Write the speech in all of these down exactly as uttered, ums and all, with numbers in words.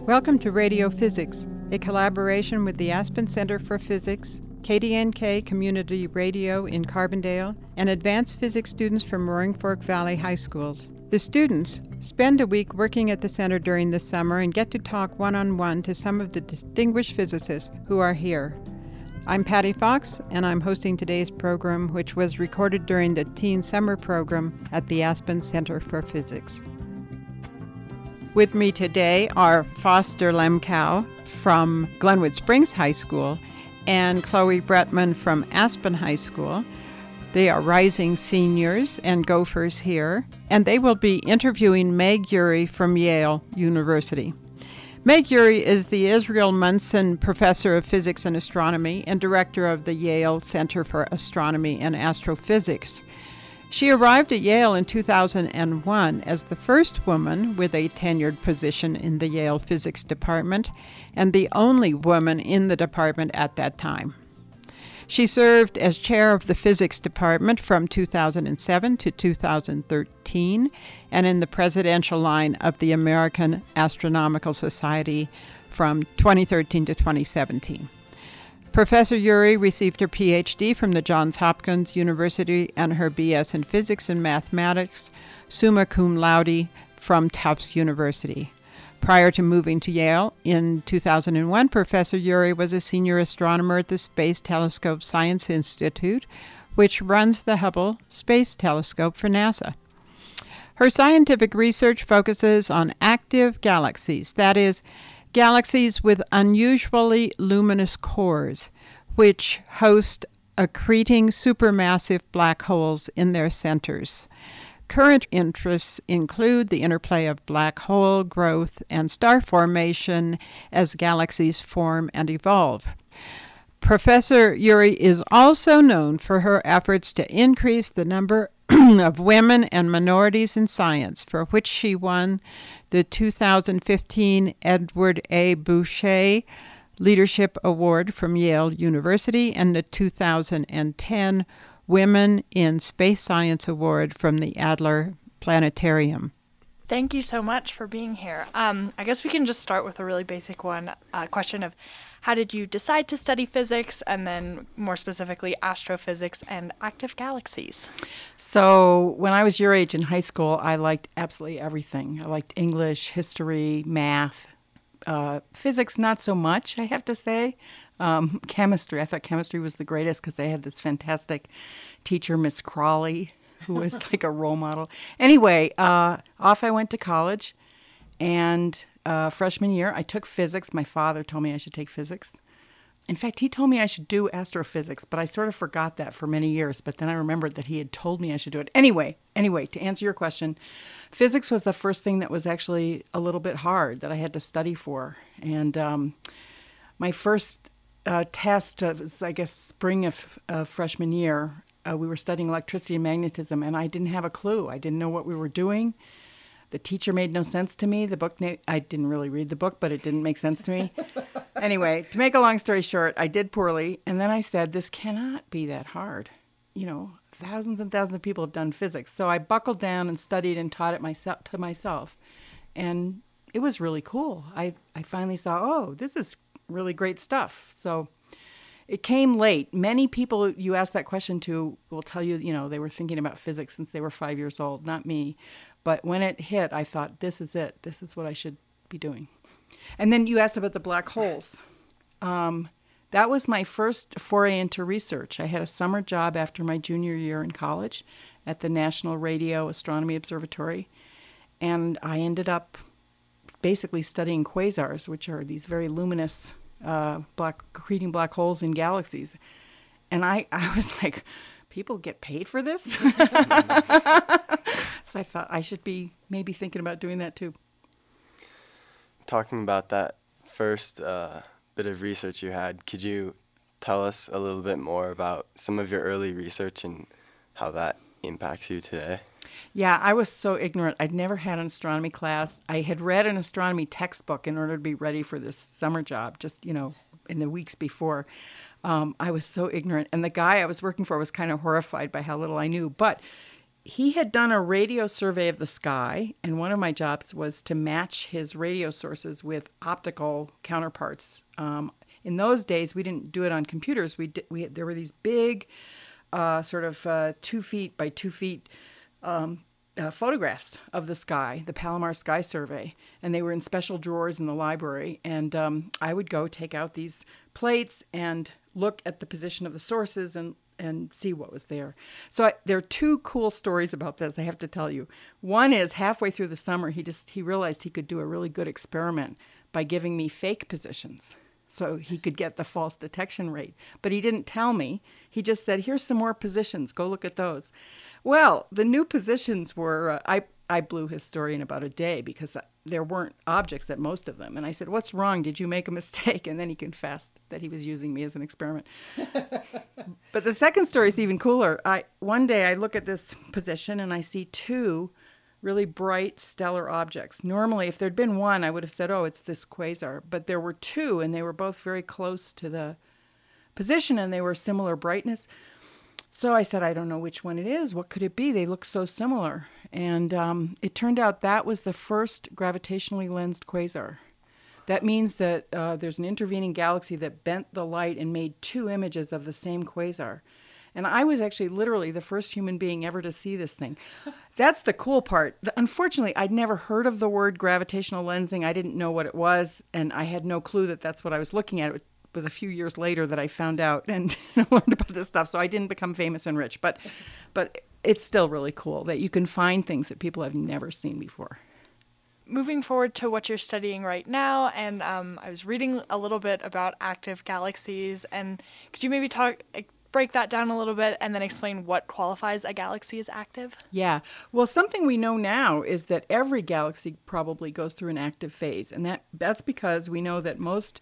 Welcome to Radio Physics, a collaboration with the Aspen Center for Physics, K D N K Community Radio in Carbondale, and advanced physics students from Roaring Fork Valley High Schools. The students spend a week working at the center during the summer and get to talk one-on-one to some of the distinguished physicists who are here. I'm Patty Fox, and I'm hosting today's program, which was recorded during the Teen Summer Program at the Aspen Center for Physics. With me today are Foster Lemkow from Glenwood Springs High School and Chloe Bretman from Aspen High School. They are rising seniors and gophers here, and they will be interviewing Meg Urey from Yale University. Meg Urey is the Israel Munson Professor of Physics and Astronomy and Director of the Yale Center for Astronomy and Astrophysics. She arrived at Yale in two thousand one as the first woman with a tenured position in the Yale Physics Department and the only woman in the department at that time. She served as chair of the Physics Department from two thousand seven to two thousand thirteen and in the presidential line of the American Astronomical Society from twenty thirteen to twenty seventeen. Professor Urey received her P H D from the Johns Hopkins University and her B S in Physics and Mathematics, summa cum laude, from Tufts University. Prior to moving to Yale in two thousand one, Professor Urey was a senior astronomer at the Space Telescope Science Institute, which runs the Hubble Space Telescope for NASA. Her scientific research focuses on active galaxies, that is, galaxies with unusually luminous cores, which host accreting supermassive black holes in their centers. Current interests include the interplay of black hole growth and star formation as galaxies form and evolve. Professor Urey is also known for her efforts to increase the number of women and minorities in science, for which she won the two thousand fifteen Edward A. Boucher Leadership Award from Yale University and the two thousand ten Women in Space Science Award from the Adler Planetarium. Thank you so much for being here. Um, I guess we can just start with a really basic one, uh, question of how did you decide to study physics, and then more specifically astrophysics and active galaxies? So when I was your age in high school, I liked absolutely everything. I liked English, history, math, uh, physics not so much, I have to say. Um, chemistry, I thought chemistry was the greatest because they had this fantastic teacher, Miss Crawley, who was like a role model. Anyway, uh, off I went to college, and uh, freshman year, I took physics. My father told me I should take physics. In fact, he told me I should do astrophysics, but I sort of forgot that for many years. But then I remembered that he had told me I should do it. Anyway, anyway, to answer your question, physics was the first thing that was actually a little bit hard that I had to study for. And um, my first uh, test was, I guess, spring of uh, freshman year. Uh, we were studying electricity and magnetism, and I didn't have a clue. I didn't know what we were doing. The teacher made no sense to me. The book, na- I didn't really read the book, but it didn't make sense to me. Anyway, to make a long story short, I did poorly, and then I said, this cannot be that hard. You know, thousands and thousands of people have done physics. So I buckled down and studied and taught it myself to myself, and it was really cool. I, I finally saw, oh, this is really great stuff. So it came late. Many people you ask that question to will tell you, you know, they were thinking about physics since they were five years old, not me. But when it hit, I thought, this is it. This is what I should be doing. And then you asked about the black holes. Um, that was my first foray into research. I had a summer job after my junior year in college at the National Radio Astronomy Observatory. And I ended up basically studying quasars, which are these very luminous uh, black accreting black holes in galaxies. And I, I was like, people get paid for this? So I thought I should be maybe thinking about doing that too. Talking about that first uh, bit of research you had, could you tell us a little bit more about some of your early research and how that impacts you today? Yeah, I was so ignorant. I'd never had an astronomy class. I had read an astronomy textbook in order to be ready for this summer job, just, you know, in the weeks before. Um, I was so ignorant. And the guy I was working for was kind of horrified by how little I knew. But he had done a radio survey of the sky, and one of my jobs was to match his radio sources with optical counterparts. Um, in those days, we didn't do it on computers. We did, we there were these big, uh, sort of uh, two feet by two feet um, uh, photographs of the sky, the Palomar Sky Survey, and they were in special drawers in the library. And um, I would go take out these plates and look at the position of the sources and and see what was there. So I, there are two cool stories about this I have to tell you. One is halfway through the summer, he just he realized he could do a really good experiment by giving me fake positions so he could get the false detection rate. But he didn't tell me. He just said, here's some more positions. Go look at those. Well, the new positions were, uh, I, I blew his story in about a day because there weren't objects at most of them. And I said, what's wrong? Did you make a mistake? And then he confessed that he was using me as an experiment. But the second story is even cooler. I One day I look at this position and I see two really bright stellar objects. Normally, if there'd been one, I would have said, oh, it's this quasar. But there were two, and they were both very close to the position, and they were similar brightness. So I said, I don't know which one it is. What could it be? They look so similar. And um, it turned out that was the first gravitationally lensed quasar. That means that uh, there's an intervening galaxy that bent the light and made two images of the same quasar. And I was actually literally the first human being ever to see this thing. That's the cool part. Unfortunately, I'd never heard of the word gravitational lensing. I didn't know what it was, and I had no clue that that's what I was looking at. It was a few years later that I found out and learned about this stuff, so I didn't become famous and rich. But, but it's still really cool that you can find things that people have never seen before. Moving forward to what you're studying right now, and um, I was reading a little bit about active galaxies, and could you maybe talk... break that down a little bit and then explain what qualifies a galaxy as active? Yeah. Well, something we know now is that every galaxy probably goes through an active phase. And that that's because we know that most,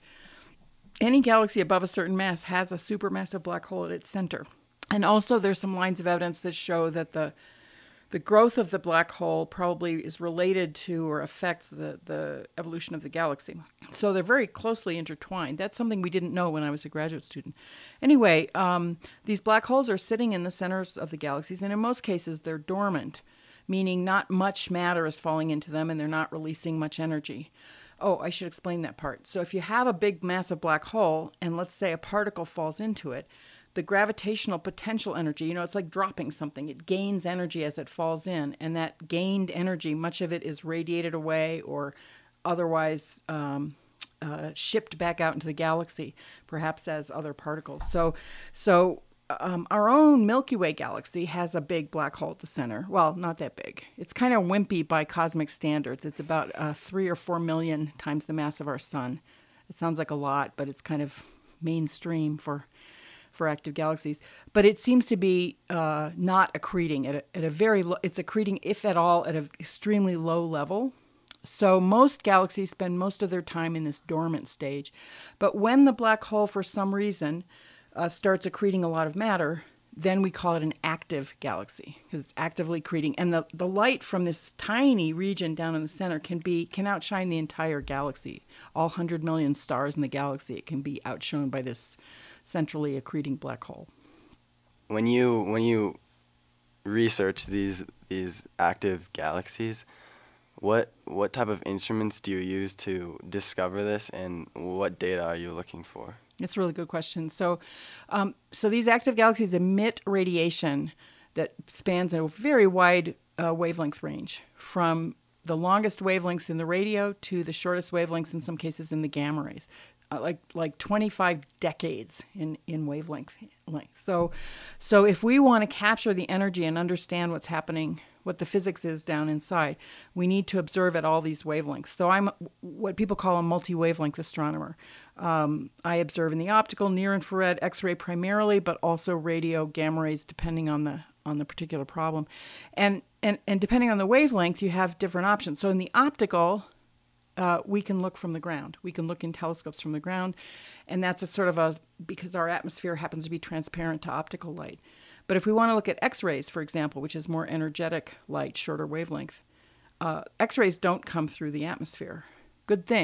any galaxy above a certain mass has a supermassive black hole at its center. And also there's some lines of evidence that show that the the growth of the black hole probably is related to or affects the, the evolution of the galaxy. So they're very closely intertwined. That's something we didn't know when I was a graduate student. Anyway, um, these black holes are sitting in the centers of the galaxies, and in most cases they're dormant, meaning not much matter is falling into them and they're not releasing much energy. Oh, I should explain that part. So if you have a big massive black hole, and let's say a particle falls into it, the gravitational potential energy, you know, it's like dropping something. It gains energy as it falls in, and that gained energy, much of it is radiated away or otherwise um, uh, shipped back out into the galaxy, perhaps as other particles. So, so um, our own Milky Way galaxy has a big black hole at the center. Well, not that big. It's kind of wimpy by cosmic standards. It's about uh, three or four million times the mass of our sun. It sounds like a lot, but it's kind of mainstream for for active galaxies, but it seems to be uh, not accreting at a, at a very low, it's accreting, if at all, at an extremely low level. So most galaxies spend most of their time in this dormant stage. But when the black hole, for some reason, uh, starts accreting a lot of matter, then we call it an active galaxy because it's actively accreting. And the, the light from this tiny region down in the center can be can outshine the entire galaxy. All one hundred million stars in the galaxy, it can be outshone by this centrally accreting black hole. When you when you research these these active galaxies, what what type of instruments do you use to discover this, and what data are you looking for? It's a really good question. So, um, so these active galaxies emit radiation that spans a very wide uh, wavelength range, from the longest wavelengths in the radio to the shortest wavelengths, in some cases, in the gamma rays. Uh, like like twenty-five decades in, in wavelength length. So, so if we want to capture the energy and understand what's happening, what the physics is down inside, we need to observe at all these wavelengths. So I'm what people call a multi-wavelength astronomer. Um, I observe in the optical, near-infrared, X-ray primarily, but also radio, gamma rays, depending on the on the particular problem. And and and depending on the wavelength, you have different options. So in the optical, Uh, we can look from the ground. We can look in telescopes from the ground, and that's a sort of a, because our atmosphere happens to be transparent to optical light. But if we want to look at X-rays, for example, which is more energetic light, shorter wavelength, uh, X-rays don't come through the atmosphere. Good thing,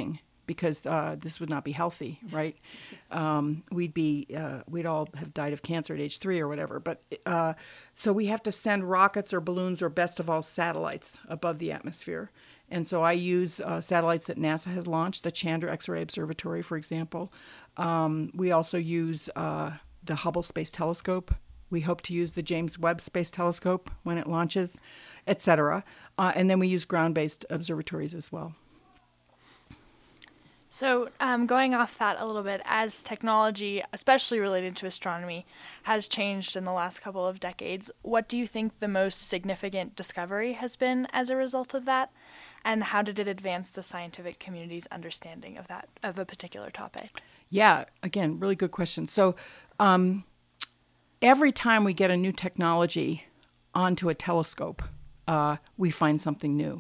because uh, this would not be healthy, right? Um, we'd be, uh, we'd all have died of cancer at age three or whatever. But uh, so we have to send rockets or balloons or best of all satellites above the atmosphere. And so I use uh, satellites that NASA has launched, the Chandra X-ray Observatory, for example. Um, we also use uh, the Hubble Space Telescope. We hope to use the James Webb Space Telescope when it launches, et cetera. Uh, and then we use ground-based observatories as well. So um, going off that a little bit, as technology, especially related to astronomy, has changed in the last couple of decades, what do you think the most significant discovery has been as a result of that? And how did it advance the scientific community's understanding of that, of a particular topic? Yeah, again, really good question. So um, every time we get a new technology onto a telescope, uh, we find something new.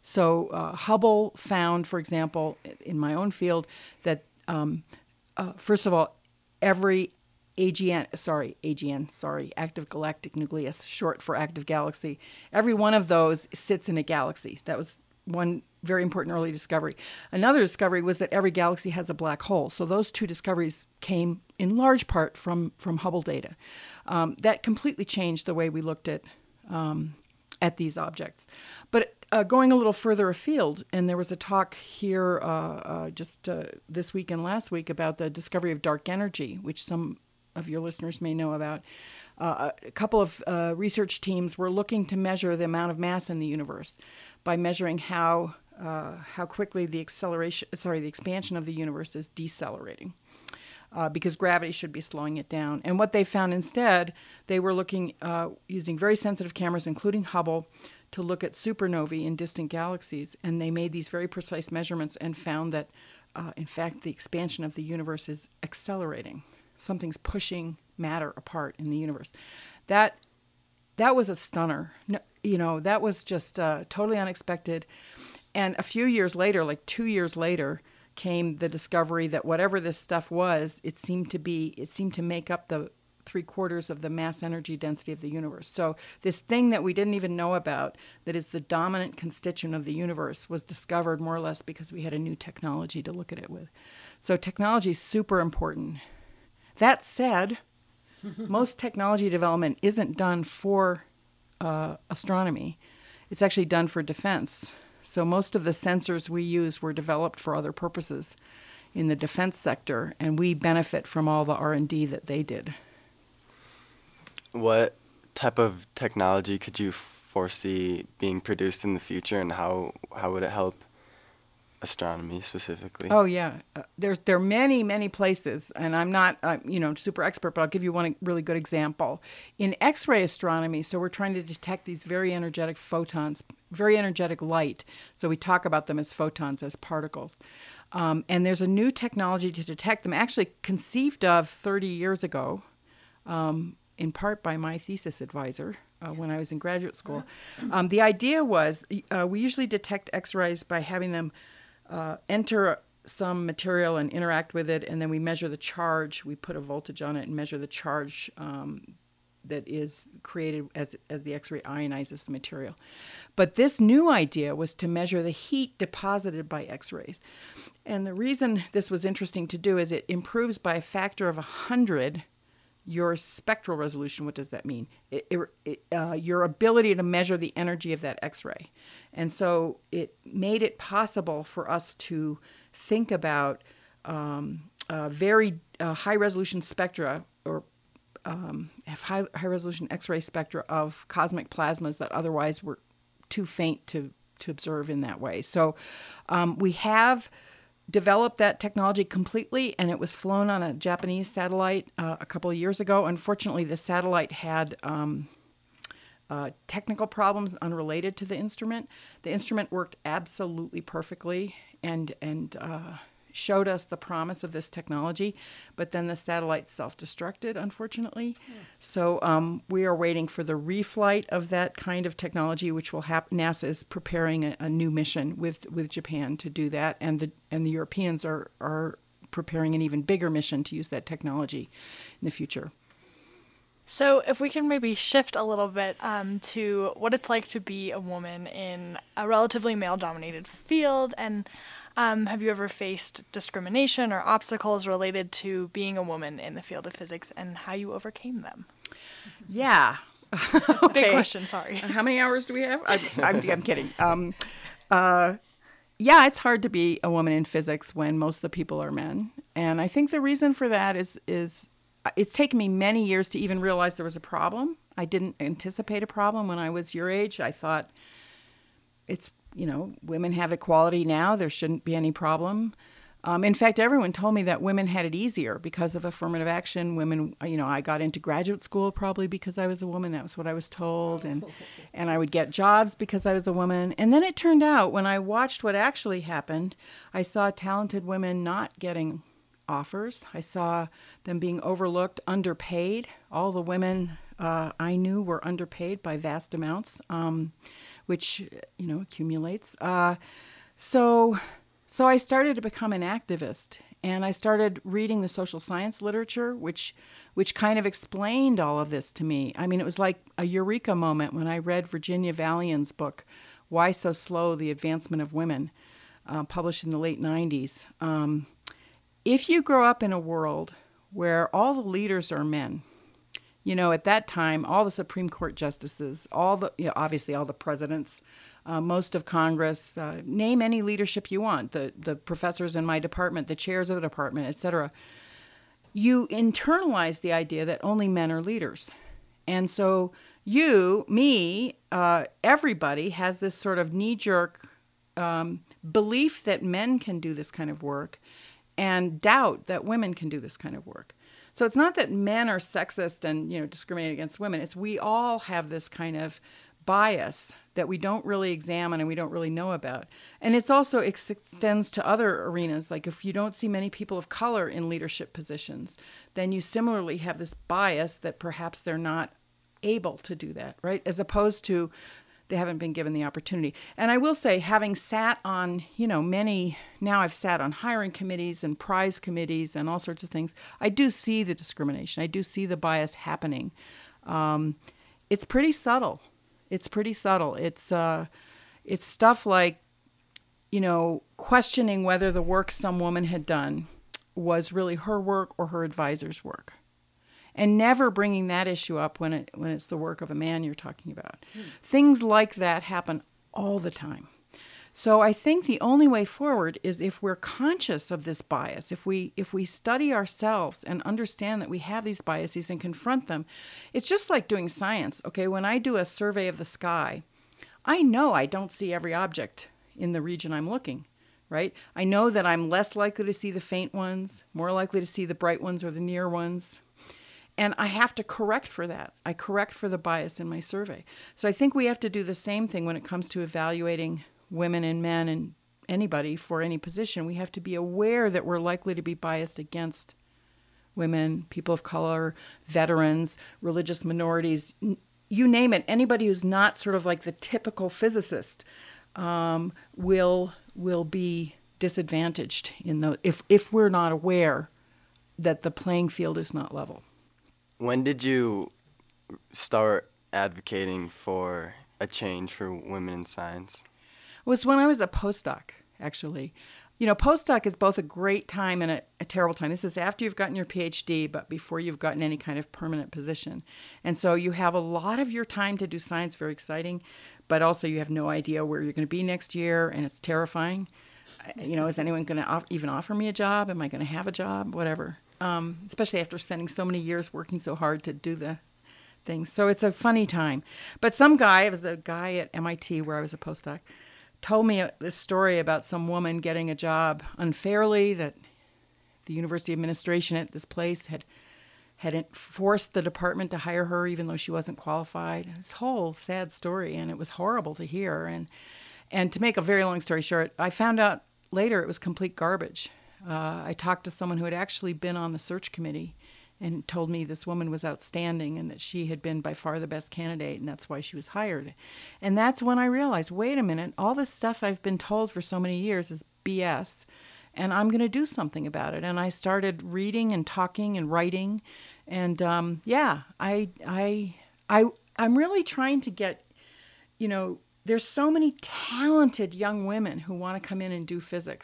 So uh, Hubble found, for example, in my own field, that um, uh, first of all, every A G N, sorry, A G N, sorry, active galactic nucleus, short for active galaxy, every one of those sits in a galaxy. That was one very important early discovery. Another discovery was that every galaxy has a black hole. So those two discoveries came in large part from, from Hubble data. Um, that completely changed the way we looked at um, at these objects. But uh, going a little further afield, and there was a talk here uh, uh, just uh, this week and last week about the discovery of dark energy, which some of your listeners may know about. Uh, a couple of uh, research teams were looking to measure the amount of mass in the universe by measuring how uh, how quickly the acceleration, sorry, the expansion of the universe is decelerating. Uh, because gravity should be slowing it down. And what they found instead, they were looking, uh, using very sensitive cameras, including Hubble, to look at supernovae in distant galaxies. And they made these very precise measurements and found that, uh, in fact, the expansion of the universe is accelerating. Something's pushing matter apart in the universe. That that was a stunner. No, you know, that was just uh, totally unexpected. And a few years later, like two years later, came the discovery that whatever this stuff was, it seemed to be, it seemed to make up the three quarters of the mass energy density of the universe. So this thing that we didn't even know about, that is the dominant constituent of the universe, was discovered more or less because we had a new technology to look at it with. So technology is super important. That said, most technology development isn't done for uh, astronomy. It's actually done for defense. So most of the sensors we use were developed for other purposes in the defense sector, and we benefit from all the R and D that they did. What type of technology could you foresee being produced in the future, and how, how would it help astronomy specifically? Oh, yeah. Uh, there's, there are many, many places, and I'm not, uh, you know, super expert, but I'll give you one really good example. In X-ray astronomy, so we're trying to detect these very energetic photons, very energetic light. So we talk about them as photons, as particles. Um, and there's a new technology to detect them, actually conceived of thirty years ago, um, in part by my thesis advisor uh, when I was in graduate school. Um, the idea was uh, we usually detect X-rays by having them uh, enter some material and interact with it, and then we measure the charge. We put a voltage on it and measure the charge um, that is created as as the X-ray ionizes the material. But this new idea was to measure the heat deposited by X-rays. And the reason this was interesting to do is it improves by a factor of one hundred your spectral resolution. What does that mean? It, it, uh, your ability to measure the energy of that X-ray. And so it made it possible for us to think about um, uh, very uh, high-resolution spectra, or um, have high, high-resolution X-ray spectra of cosmic plasmas that otherwise were too faint to, to observe in that way. So um, we have developed that technology completely, and it was flown on a Japanese satellite uh, a couple of years ago. Unfortunately, the satellite had um, uh, technical problems unrelated to the instrument. The instrument worked absolutely perfectly and and uh, showed us the promise of this technology, but then the satellite self-destructed, unfortunately. Yeah. So um, we are waiting for the reflight of that kind of technology, which will happen. NASA is preparing a, a new mission with, with Japan to do that, and the and the Europeans are, are preparing an even bigger mission to use that technology in the future. So if we can maybe shift a little bit um, to what it's like to be a woman in a relatively male-dominated field, and Um, have you ever faced discrimination or obstacles related to being a woman in the field of physics and how you overcame them? Yeah. Big question, sorry. How many hours do we have? I, I'm, I'm kidding. Um, uh, yeah, it's hard to be a woman in physics when most of the people are men. And I think the reason for that is is it's taken me many years to even realize there was a problem. I didn't anticipate a problem when I was your age. I thought it's, you know, women have equality now. There shouldn't be any problem. Um, in fact, everyone told me that women had it easier because of affirmative action. Women, you know, I got into graduate school probably because I was a woman. That was what I was told. And, and I would get jobs because I was a woman. And then it turned out when I watched what actually happened, I saw talented women not getting offers. I saw them being overlooked, underpaid. All the women uh, I knew were underpaid by vast amounts, um, which, you know, accumulates. Uh, so... So I started to become an activist, and I started reading the social science literature, which which kind of explained all of this to me. I mean, it was like a eureka moment when I read Virginia Valian's book, Why So Slow? The Advancement of Women, uh, published in the late nineties. Um, if you grow up in a world where all the leaders are men, you know, at that time, all the Supreme Court justices, all the, you know, obviously all the presidents, Uh, most of Congress, uh, name any leadership you want, the, the professors in my department, the chairs of the department, et cetera. You internalize the idea that only men are leaders. And so you, me, uh, everybody has this sort of knee-jerk um, belief that men can do this kind of work and doubt that women can do this kind of work. So it's not that men are sexist and, you know, discriminate against women. It's we all have this kind of bias that we don't really examine and we don't really know about. And it's also it extends to other arenas. Like if you don't see many people of color in leadership positions, then you similarly have this bias that perhaps they're not able to do that, right? As opposed to they haven't been given the opportunity. And I will say, having sat on, you know, many, now I've sat on hiring committees and prize committees and all sorts of things, I do see the discrimination. I do see the bias happening. Um, it's pretty subtle. It's pretty subtle. It's uh, it's stuff like, you know, questioning whether the work some woman had done was really her work or her advisor's work, and never bringing that issue up when it when it's the work of a man you're talking about. Mm. Things like that happen all the time. So I think the only way forward is if we're conscious of this bias, if we if we study ourselves and understand that we have these biases and confront them. It's just like doing science. Okay, when I do a survey of the sky, I know I don't see every object in the region I'm looking, right? I know that I'm less likely to see the faint ones, more likely to see the bright ones or the near ones. And I have to correct for that. I correct for the bias in my survey. So I think we have to do the same thing when it comes to evaluating women and men and anybody for any position. We have to be aware that we're likely to be biased against women, people of color, veterans, religious minorities, you name it. Anybody who's not sort of like the typical physicist um, will will be disadvantaged in the if if we're not aware that the playing field is not level. When did you start advocating for a change for women in science? It was when I was a postdoc, actually. You know, postdoc is both a great time and a, a terrible time. This is after you've gotten your PhD, but before you've gotten any kind of permanent position. And so you have a lot of your time to do science, very exciting, but also you have no idea where you're going to be next year, and it's terrifying. You know, is anyone going to off- even offer me a job? Am I going to have a job? Whatever. Um, especially after spending so many years working so hard to do the things. So it's a funny time. But some guy, it was a guy at M I T where I was a postdoc, told me a, this story about some woman getting a job unfairly, that the university administration at this place had had forced the department to hire her even though she wasn't qualified. This whole sad story, and it was horrible to hear. And and to make a very long story short, I found out later it was complete garbage. Uh, I talked to someone who had actually been on the search committee and told me this woman was outstanding and that she had been by far the best candidate, and that's why she was hired. And that's when I realized, wait a minute, all this stuff I've been told for so many years is B S, and I'm going to do something about it. And I started reading and talking and writing, and um, yeah, I, I, I, I'm really trying to get, you know, there's so many talented young women who want to come in and do physics.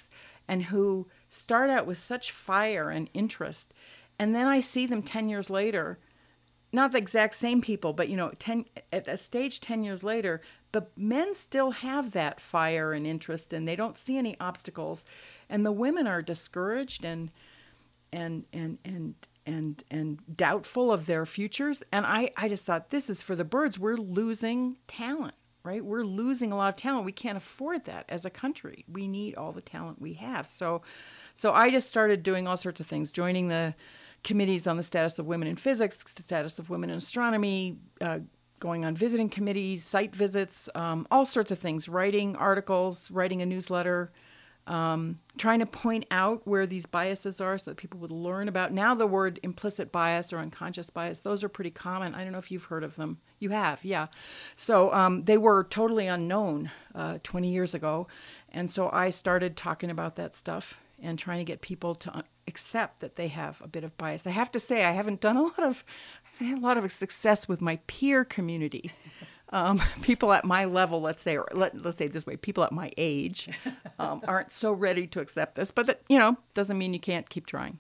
and who start out with such fire and interest. And then I see them ten years later, not the exact same people, but, you know, ten at a stage ten years later, but men still have that fire and interest, and they don't see any obstacles. And the women are discouraged and and and and and and doubtful of their futures. And I, I just thought, this is for the birds. We're losing talent, right? We're losing a lot of talent. We can't afford that as a country. We need all the talent we have. So so I just started doing all sorts of things, joining the committees on the status of women in physics, status of women in astronomy, uh, going on visiting committees, site visits, um, all sorts of things, writing articles, writing a newsletter, um, trying to point out where these biases are so that people would learn about. Now the word implicit bias or unconscious bias, those are pretty common. I don't know if you've heard of them. You have, yeah. So um, they were totally unknown uh, twenty years ago. And so I started talking about that stuff and trying to get people to un- accept that they have a bit of bias. I have to say, I haven't done a lot of, I haven't had a lot of success with my peer community. Um, people at my level, let's say, or let, let's say it this way, people at my age um, aren't so ready to accept this. But that, you know, doesn't mean you can't keep trying.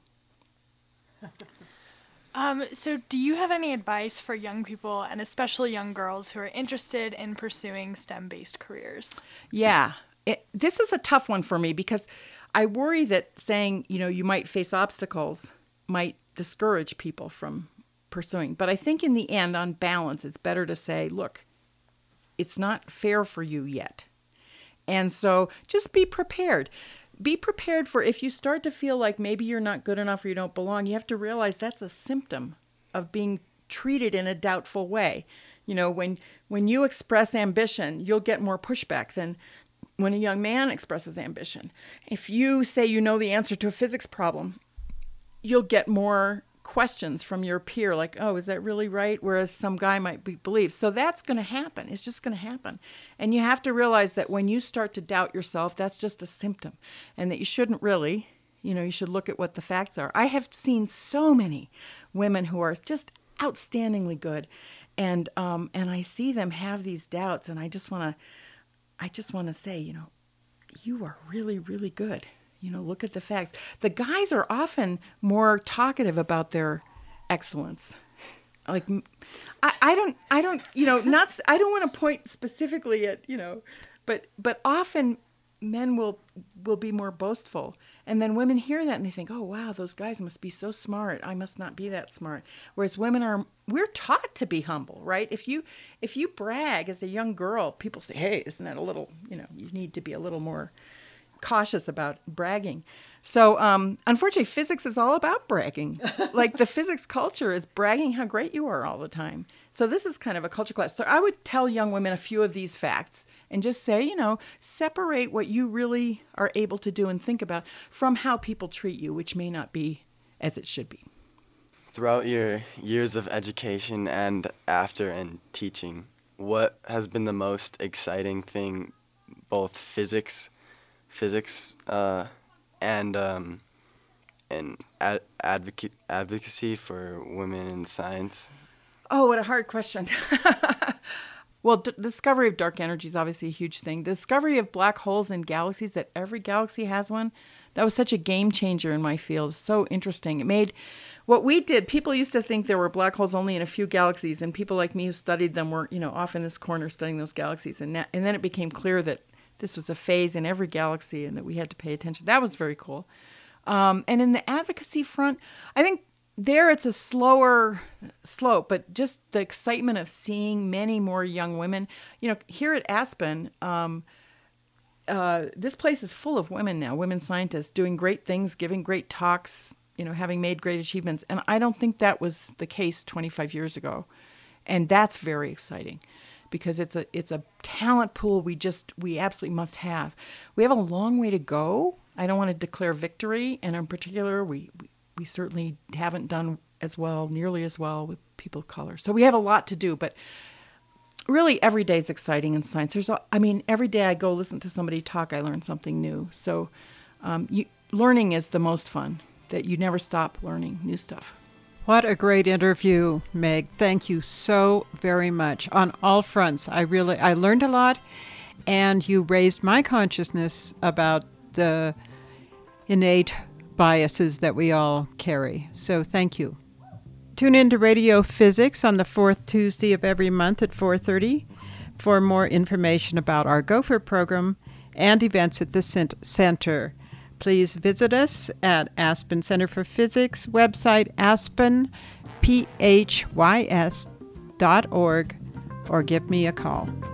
Um, so do you have any advice for young people, and especially young girls, who are interested in pursuing STEM-based careers? Yeah. It, this is a tough one for me because I worry that saying, you know, you might face obstacles might discourage people from pursuing. But I think in the end, on balance, it's better to say, look, it's not fair for you yet. And so just be prepared. Be prepared for if you start to feel like maybe you're not good enough or you don't belong, you have to realize that's a symptom of being treated in a doubtful way. You know, when when you express ambition, you'll get more pushback than when a young man expresses ambition. If you say you know the answer to a physics problem, you'll get more questions from your peer, like, oh, is that really right? Whereas some guy might be believed. So that's going to happen. It's just going to happen. And you have to realize that when you start to doubt yourself, that's just a symptom, and that you shouldn't really, you know, you should look at what the facts are. I have seen so many women who are just outstandingly good, and um, and I see them have these doubts, and I just want to, I just want to say, you know, you are really, really good. You know, look at the facts. The guys are often more talkative about their excellence. Like, I, I don't, I don't, you know, not, I don't want to point specifically at, you know, but, but often men will, will be more boastful. And then women hear that and they think, oh, wow, those guys must be so smart. I must not be that smart. Whereas women are, we're taught to be humble, right? If you, if you brag as a young girl, people say, hey, isn't that a little, you know, you need to be a little more cautious about bragging. So um, unfortunately, physics is all about bragging. Like the physics culture is bragging how great you are all the time. So this is kind of a culture class. So I would tell young women a few of these facts and just say, you know, separate what you really are able to do and think about from how people treat you, which may not be as it should be. Throughout your years of education and after and teaching, what has been the most exciting thing, both physics physics uh, and um, and ad- advoca- advocacy for women in science? Oh, what a hard question. Well, d- discovery of dark energy is obviously a huge thing. Discovery of black holes in galaxies, that every galaxy has one, that was such a game changer in my field. It's so interesting. It made what we did. People used to think there were black holes only in a few galaxies, and people like me who studied them were, you know, off in this corner studying those galaxies. And na- and then it became clear that this was a phase in every galaxy and that we had to pay attention. That was very cool. Um, and in the advocacy front, I think there it's a slower slope, but just the excitement of seeing many more young women. You know, here at Aspen, um, uh, this place is full of women now, women scientists doing great things, giving great talks, you know, having made great achievements. And I don't think that was the case twenty-five years ago. And that's very exciting, because it's a it's a talent pool we just, we absolutely must have. We have a long way to go. I don't want to declare victory, and in particular, we, we, we certainly haven't done as well, nearly as well with people of color. So we have a lot to do, but really every day is exciting in science. There's, a, I mean, every day I go listen to somebody talk, I learn something new. So um, you, learning is the most fun, that you never stop learning new stuff. What a great interview, Meg. Thank you so very much. On all fronts, I really, I learned a lot, and you raised my consciousness about the innate biases that we all carry. So thank you. Tune in to Radio Physics on the fourth Tuesday of every month at four thirty for more information about our Gopher program and events at the center. Please visit us at Aspen Center for Physics website, aspen p h y s dot org, or give me a call.